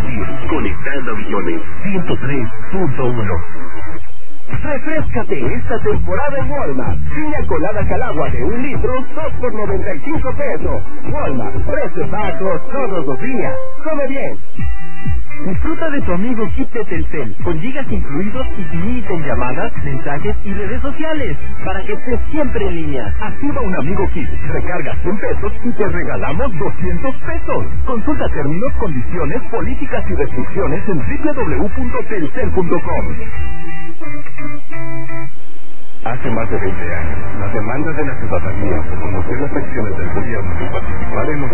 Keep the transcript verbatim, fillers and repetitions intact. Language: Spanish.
compartir. Conectando millones. ciento tres punto uno. Refréscate esta temporada en Walmart. Piña colada Calagua de un litro, dos por noventa y cinco pesos. Walmart, precios bajos todos los días. Come bien. Disfruta de tu amigo Kit de Telcel, con gigas incluidos y sin límite en llamadas, mensajes y redes sociales, para que estés siempre en línea. Activa un amigo Kit, recarga cien pesos y te regalamos doscientos pesos. Consulta términos, condiciones, políticas y restricciones en doble u doble u doble u punto telcel punto com. Hace más de veinte años, las demandas de la ciudadanía por conocer las acciones del gobierno y participar en los